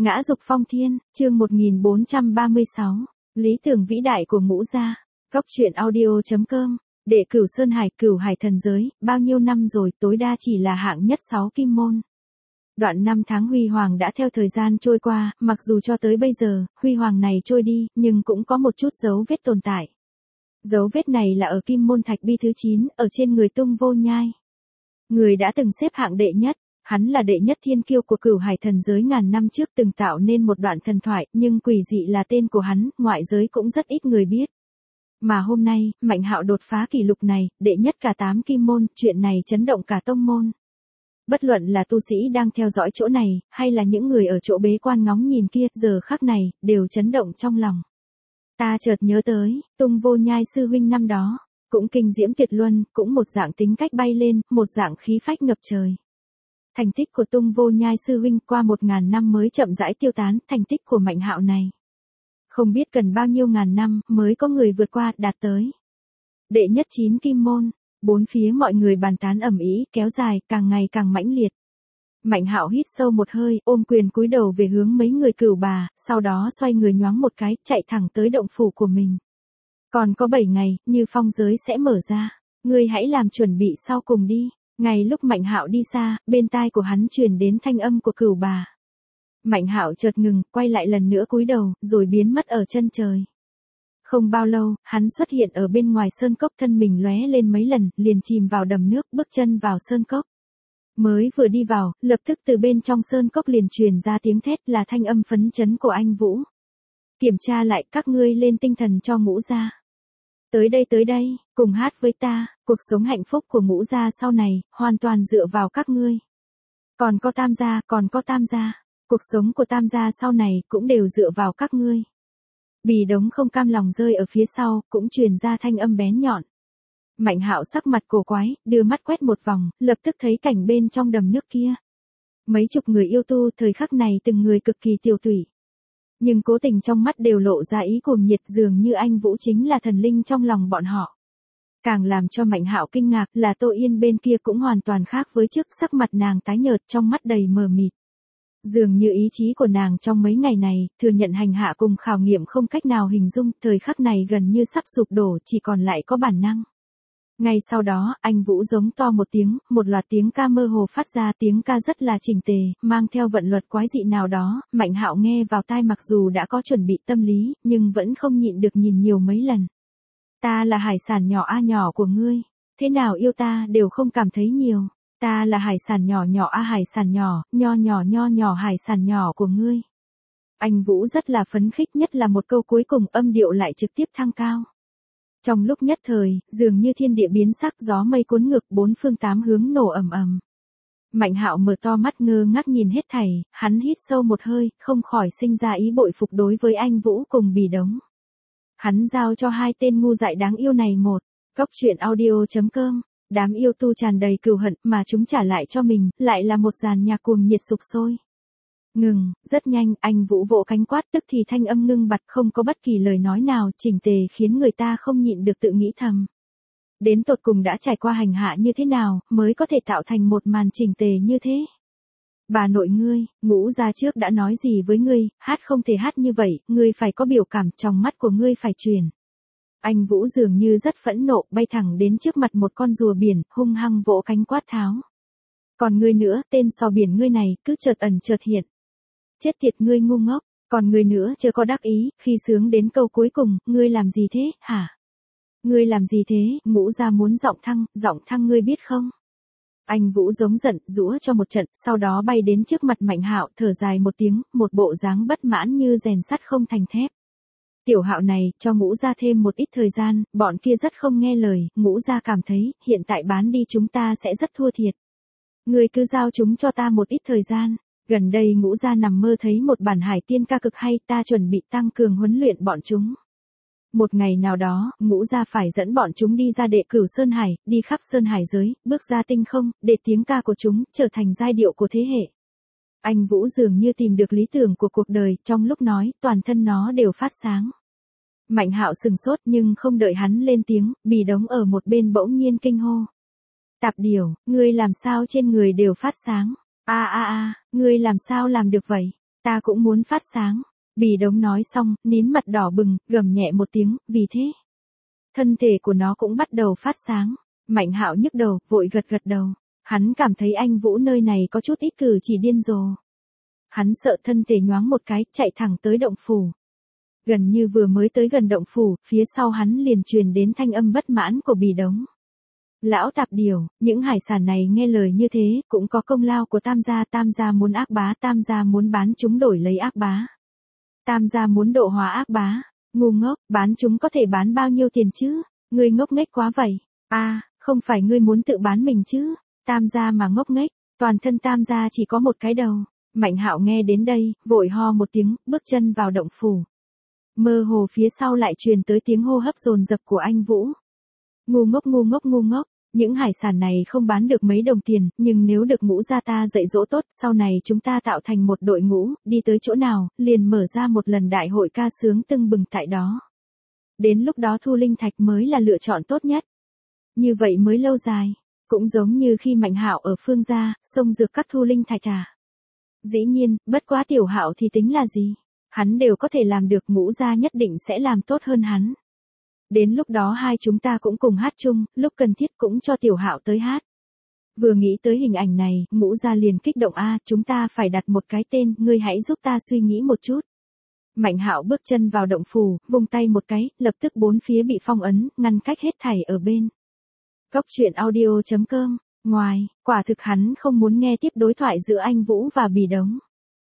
Ngã dục phong thiên, chương 1436, lý tưởng vĩ đại của Ngũ gia. Góc truyện audio.com, đệ Cửu Sơn Hải, Cửu Hải thần giới, bao nhiêu năm rồi, tối đa chỉ là hạng nhất 6 kim môn. Đoạn năm tháng huy hoàng đã theo thời gian trôi qua, mặc dù cho tới bây giờ, huy hoàng này trôi đi, nhưng cũng có một chút dấu vết tồn tại. Dấu vết này là ở kim môn thạch bi thứ 9, ở trên người Tung Vô Nhai. Người đã từng xếp hạng đệ nhất. Hắn là đệ nhất thiên kiêu của Cửu Hải thần giới ngàn năm trước từng tạo nên một đoạn thần thoại, nhưng quỷ dị là tên của hắn, ngoại giới cũng rất ít người biết. Mà hôm nay, Mạnh Hạo đột phá kỷ lục này, đệ nhất cả 8 kim môn, chuyện này chấn động cả tông môn. Bất luận là tu sĩ đang theo dõi chỗ này, hay là những người ở chỗ bế quan ngóng nhìn kia, giờ khắc này, đều chấn động trong lòng. Ta chợt nhớ tới, Tung Vô Nhai sư huynh năm đó, cũng kinh diễm tuyệt luân, cũng một dạng tính cách bay lên, một dạng khí phách ngập trời. Thành tích của Tung Vô Nhai sư huynh qua 1000 năm mới chậm rãi tiêu tán, thành tích của Mạnh Hạo này. Không biết cần bao nhiêu ngàn năm mới có người vượt qua, đạt tới. Đệ nhất 9 kim môn, bốn phía mọi người bàn tán ầm ĩ, kéo dài, càng ngày càng mãnh liệt. Mạnh Hạo hít sâu một hơi, ôm quyền cúi đầu về hướng mấy người Cửu Bà, sau đó xoay người nhoáng một cái, chạy thẳng tới động phủ của mình. Còn có 7 ngày, Như Phong giới sẽ mở ra, ngươi hãy làm chuẩn bị sau cùng đi. Ngay lúc Mạnh Hạo đi xa, bên tai của hắn truyền đến thanh âm của Cửu Bà. Mạnh Hạo chợt ngừng, quay lại lần nữa cúi đầu, rồi biến mất ở chân trời. Không bao lâu, hắn xuất hiện ở bên ngoài sơn cốc, thân mình lóe lên mấy lần, liền chìm vào đầm nước, bước chân vào sơn cốc. Mới vừa đi vào, lập tức từ bên trong sơn cốc liền truyền ra tiếng thét, là thanh âm phấn chấn của anh Vũ. Kiểm tra lại, các ngươi lên tinh thần cho Ngũ gia. Tới đây, cùng hát với ta, cuộc sống hạnh phúc của Ngũ gia sau này, hoàn toàn dựa vào các ngươi. Còn có Tam gia, cuộc sống của Tam gia sau này cũng đều dựa vào các ngươi. Bì Đống không cam lòng rơi ở phía sau, cũng truyền ra thanh âm bén nhọn. Mạnh Hạo sắc mặt cổ quái, đưa mắt quét một vòng, lập tức thấy cảnh bên trong đầm nước kia. Mấy chục người yêu tu thời khắc này từng người cực kỳ tiêu tụy. Nhưng cố tình trong mắt đều lộ ra ý cuồng nhiệt, dường như anh Vũ chính là thần linh trong lòng bọn họ. Càng làm cho Mạnh Hạo kinh ngạc là Tô Yên bên kia cũng hoàn toàn khác với trước, sắc mặt nàng tái nhợt, trong mắt đầy mờ mịt. Dường như ý chí của nàng trong mấy ngày này, thừa nhận hành hạ cùng khảo nghiệm không cách nào hình dung, thời khắc này gần như sắp sụp đổ, chỉ còn lại có bản năng. Ngay sau đó, anh Vũ giống to một tiếng, một loạt tiếng ca mơ hồ phát ra, tiếng ca rất là chỉnh tề, mang theo vận luật quái dị nào đó, Mạnh Hạo nghe vào tai mặc dù đã có chuẩn bị tâm lý, nhưng vẫn không nhịn được nhìn nhiều mấy lần. Ta là hải sản nhỏ a nhỏ của ngươi, thế nào yêu ta đều không cảm thấy nhiều, ta là hải sản nhỏ nhỏ a hải sản nhỏ, nho nhỏ hải sản nhỏ của ngươi. Anh Vũ rất là phấn khích, nhất là một câu cuối cùng âm điệu lại trực tiếp thăng cao. Trong lúc nhất thời, dường như thiên địa biến sắc, gió mây cuốn ngược, bốn phương tám hướng nổ ầm ầm. Mạnh Hạo mở to mắt ngơ ngác nhìn hết thảy, hắn hít sâu một hơi, không khỏi sinh ra ý bội phục đối với anh Vũ cùng Bì Đống. Hắn giao cho hai tên ngu dại đáng yêu này một. Góc truyện audio.com, đám yêu tu tràn đầy cừu hận mà chúng trả lại cho mình, lại là một dàn nhạc cuồng nhiệt sục sôi. Ngừng, rất nhanh, anh Vũ vỗ cánh quát, tức thì thanh âm ngưng bặt, không có bất kỳ lời nói nào, chỉnh tề khiến người ta không nhịn được tự nghĩ thầm. Đến tột cùng đã trải qua hành hạ như thế nào, mới có thể tạo thành một màn chỉnh tề như thế? Bà nội ngươi, Ngũ gia trước đã nói gì với ngươi, hát không thể hát như vậy, ngươi phải có biểu cảm, trong mắt của ngươi phải truyền. Anh Vũ dường như rất phẫn nộ, bay thẳng đến trước mặt một con rùa biển, hung hăng vỗ cánh quát tháo. Còn ngươi nữa, tên sò biển ngươi này, cứ chợt ẩn chợt hiện. Chết tiệt ngươi ngu ngốc, còn ngươi nữa chưa có đắc ý, khi sướng đến câu cuối cùng, ngươi làm gì thế, hả? Ngươi làm gì thế, Ngũ gia muốn giọng thăng ngươi biết không? Anh Vũ giống giận, giũa cho một trận, sau đó bay đến trước mặt Mạnh Hạo, thở dài một tiếng, một bộ dáng bất mãn như rèn sắt không thành thép. Tiểu Hạo này, cho Ngũ gia thêm một ít thời gian, bọn kia rất không nghe lời, Ngũ gia cảm thấy, hiện tại bán đi chúng ta sẽ rất thua thiệt. Ngươi cứ giao chúng cho ta một ít thời gian. Gần đây Ngũ gia nằm mơ thấy một bản hải tiên ca cực hay, ta chuẩn bị tăng cường huấn luyện bọn chúng. Một ngày nào đó, Ngũ gia phải dẫn bọn chúng đi ra đệ Cửu Sơn Hải, đi khắp Sơn Hải giới, bước ra tinh không, để tiếng ca của chúng trở thành giai điệu của thế hệ. Anh Vũ dường như tìm được lý tưởng của cuộc đời, trong lúc nói, toàn thân nó đều phát sáng. Mạnh Hạo sừng sốt, nhưng không đợi hắn lên tiếng, Bì Đống ở một bên bỗng nhiên kinh hô. Tạp Điểu, ngươi làm sao trên người đều phát sáng? Ngươi làm sao làm được vậy? Ta cũng muốn phát sáng. Bì đống nói xong, nín mặt đỏ bừng, gầm nhẹ một tiếng, vì thế. Thân thể của nó cũng bắt đầu phát sáng. Mạnh Hạo nhức đầu, vội gật gật đầu. Hắn cảm thấy anh Vũ nơi này có chút ít cử chỉ điên rồ. Hắn sợ thân thể nhoáng một cái, chạy thẳng tới động phủ. Gần như vừa mới tới gần động phủ, phía sau hắn liền truyền đến thanh âm bất mãn của Bì đống. Lão tạp điều, những hải sản này nghe lời như thế, cũng có công lao của Tam gia muốn ác bá, Tam gia muốn bán chúng đổi lấy ác bá. Tam gia muốn độ hóa ác bá. Ngu ngốc, bán chúng có thể bán bao nhiêu tiền chứ? Ngươi ngốc nghếch quá vậy. Không phải ngươi muốn tự bán mình chứ? Tam gia mà ngốc nghếch, toàn thân Tam gia chỉ có một cái đầu. Mạnh Hạo nghe đến đây, vội ho một tiếng, bước chân vào động phủ. Mơ hồ phía sau lại truyền tới tiếng hô hấp dồn dập của anh Vũ. Ngu ngốc ngu ngốc ngu ngốc, những hải sản này không bán được mấy đồng tiền, nhưng nếu được Ngũ gia ta dạy dỗ tốt, sau này chúng ta tạo thành một đội ngũ, đi tới chỗ nào, liền mở ra một lần đại hội ca sướng tưng bừng tại đó. Đến lúc đó thu linh thạch mới là lựa chọn tốt nhất. Như vậy mới lâu dài, cũng giống như khi Mạnh Hạo ở Phương gia, xông dược các thu linh thạch à. Dĩ nhiên, bất quá Tiểu Hạo thì tính là gì? Hắn đều có thể làm được, Ngũ gia nhất định sẽ làm tốt hơn hắn. Đến lúc đó hai chúng ta cũng cùng hát chung, lúc cần thiết cũng cho Tiểu Hạo tới hát. Vừa nghĩ tới hình ảnh này, Ngũ gia liền kích động, chúng ta phải đặt một cái tên, ngươi hãy giúp ta suy nghĩ một chút. Mạnh Hạo bước chân vào động phủ, vung tay một cái, lập tức bốn phía bị phong ấn, ngăn cách hết thảy ở bên. Cốc truyện audio.com. Ngoài, quả thực hắn không muốn nghe tiếp đối thoại giữa anh Vũ và Bì đống.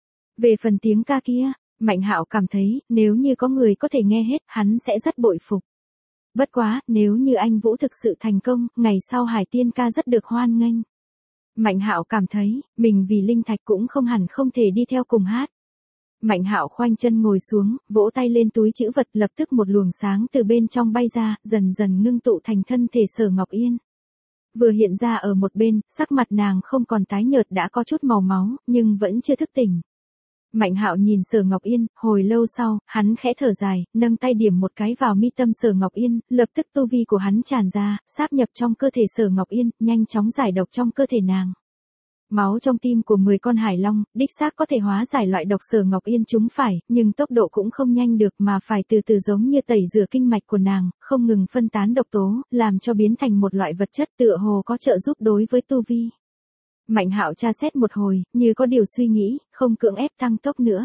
Về phần tiếng ca kia, Mạnh Hạo cảm thấy, nếu như có người có thể nghe hết, hắn sẽ rất bội phục. Bất quá, nếu như anh Vũ thực sự thành công, ngày sau Hải Tiên ca rất được hoan nghênh. Mạnh Hạo cảm thấy, mình vì linh thạch cũng không hẳn không thể đi theo cùng hát. Mạnh Hạo khoanh chân ngồi xuống, vỗ tay lên túi trữ vật, lập tức một luồng sáng từ bên trong bay ra, dần dần ngưng tụ thành thân thể Sở Ngọc Yên. Vừa hiện ra ở một bên, sắc mặt nàng không còn tái nhợt, đã có chút màu máu, nhưng vẫn chưa thức tỉnh. Mạnh Hạo nhìn Sở Ngọc Yên, hồi lâu sau, hắn khẽ thở dài, nâng tay điểm một cái vào mi tâm Sở Ngọc Yên, lập tức tu vi của hắn tràn ra, sáp nhập trong cơ thể Sở Ngọc Yên, nhanh chóng giải độc trong cơ thể nàng. Máu trong tim của 10 con hải long, đích xác có thể hóa giải loại độc Sở Ngọc Yên chúng phải, nhưng tốc độ cũng không nhanh được mà phải từ từ giống như tẩy rửa kinh mạch của nàng, không ngừng phân tán độc tố, làm cho biến thành một loại vật chất tựa hồ có trợ giúp đối với tu vi. Mạnh Hạo tra xét một hồi, như có điều suy nghĩ, không cưỡng ép tăng tốc nữa.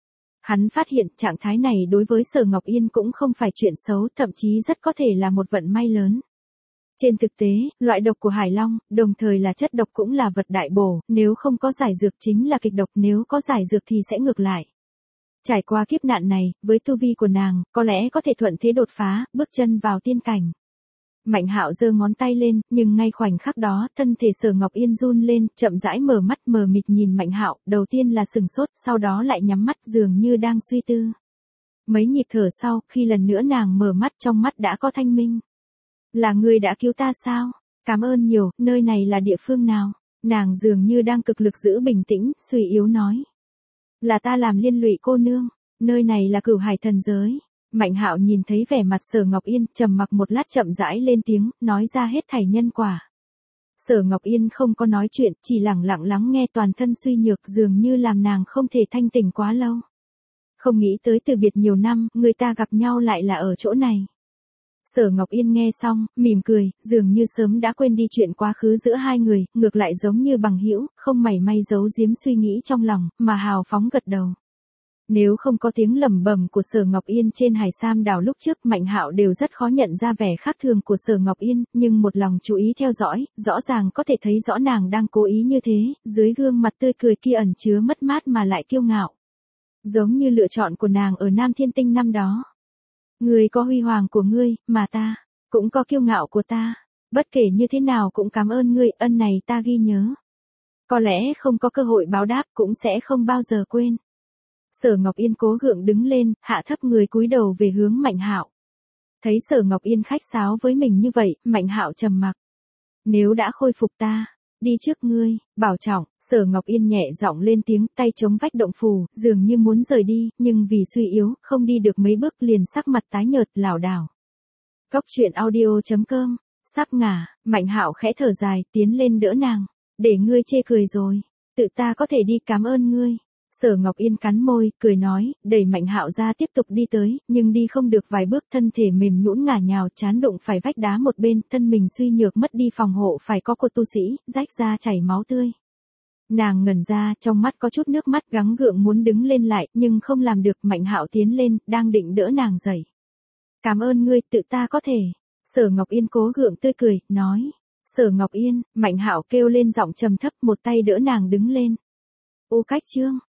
Hắn phát hiện trạng thái này đối với Sở Ngọc Yên cũng không phải chuyện xấu, thậm chí rất có thể là một vận may lớn. Trên thực tế, loại độc của hải long, đồng thời là chất độc cũng là vật đại bổ, nếu không có giải dược chính là kịch độc, nếu có giải dược thì sẽ ngược lại. Trải qua kiếp nạn này, với tu vi của nàng, có lẽ có thể thuận thế đột phá, bước chân vào tiên cảnh. Mạnh Hạo giơ ngón tay lên, nhưng ngay khoảnh khắc đó, thân thể Sở Ngọc Yên run lên, chậm rãi mở mắt mờ mịt nhìn Mạnh Hạo, đầu tiên là sừng sốt, sau đó lại nhắm mắt dường như đang suy tư. Mấy nhịp thở sau, khi lần nữa nàng mở mắt, trong mắt đã có thanh minh. Là ngươi đã cứu ta sao? Cảm ơn nhiều, nơi này là địa phương nào? Nàng dường như đang cực lực giữ bình tĩnh, suy yếu nói. Là ta làm liên lụy cô nương, nơi này là Cửu Hải thần giới. Mạnh Hạo nhìn thấy vẻ mặt Sở Ngọc Yên, trầm mặc một lát chậm rãi lên tiếng, nói ra hết thảy nhân quả. Sở Ngọc Yên không có nói chuyện, chỉ lẳng lặng lắng nghe, toàn thân suy nhược dường như làm nàng không thể thanh tỉnh quá lâu. Không nghĩ tới từ biệt nhiều năm, người ta gặp nhau lại là ở chỗ này. Sở Ngọc Yên nghe xong, mỉm cười, dường như sớm đã quên đi chuyện quá khứ giữa hai người, ngược lại giống như bằng hữu, không mảy may giấu giếm suy nghĩ trong lòng, mà hào phóng gật đầu. Nếu không có tiếng lẩm bẩm của Sở Ngọc Yên trên Hải Sam đảo lúc trước, Mạnh Hạo đều rất khó nhận ra vẻ khác thường của Sở Ngọc Yên, nhưng một lòng chú ý theo dõi, rõ ràng có thể thấy rõ nàng đang cố ý như thế, dưới gương mặt tươi cười kia ẩn chứa mất mát mà lại kiêu ngạo. Giống như lựa chọn của nàng ở Nam Thiên Tinh năm đó. Ngươi có huy hoàng của ngươi, mà ta cũng có kiêu ngạo của ta. Bất kể như thế nào cũng cảm ơn ngươi, ân này ta ghi nhớ. Có lẽ không có cơ hội báo đáp, cũng sẽ không bao giờ quên. Sở Ngọc Yên cố gượng đứng lên, hạ thấp người cúi đầu về hướng Mạnh Hạo. Thấy Sở Ngọc Yên khách sáo với mình như vậy, Mạnh Hạo trầm mặc. Nếu đã khôi phục ta, đi trước ngươi, bảo trọng. Sở Ngọc Yên nhẹ giọng lên tiếng, tay chống vách động phủ, dường như muốn rời đi, nhưng vì suy yếu, không đi được mấy bước liền sắc mặt tái nhợt, lảo đảo. Cốc truyện audio.com. Sắp ngả, Mạnh Hạo khẽ thở dài, tiến lên đỡ nàng. Để ngươi chê cười rồi, tự ta có thể đi, cảm ơn ngươi. Sở Ngọc Yên cắn môi, cười nói, đẩy Mạnh Hạo ra tiếp tục đi tới, nhưng đi không được vài bước thân thể mềm nhũn ngả nhào chán đụng phải vách đá một bên, thân mình suy nhược mất đi phòng hộ phải có của tu sĩ, rách ra chảy máu tươi. Nàng ngẩn ra, trong mắt có chút nước mắt gắng gượng muốn đứng lên lại, nhưng không làm được. Mạnh Hạo tiến lên, đang định đỡ nàng dậy. Cảm ơn ngươi, tự ta có thể. Sở Ngọc Yên cố gượng tươi cười, nói. Sở Ngọc Yên, Mạnh Hạo kêu lên giọng trầm thấp, một tay đỡ nàng đứng lên. Ô Cách Chương.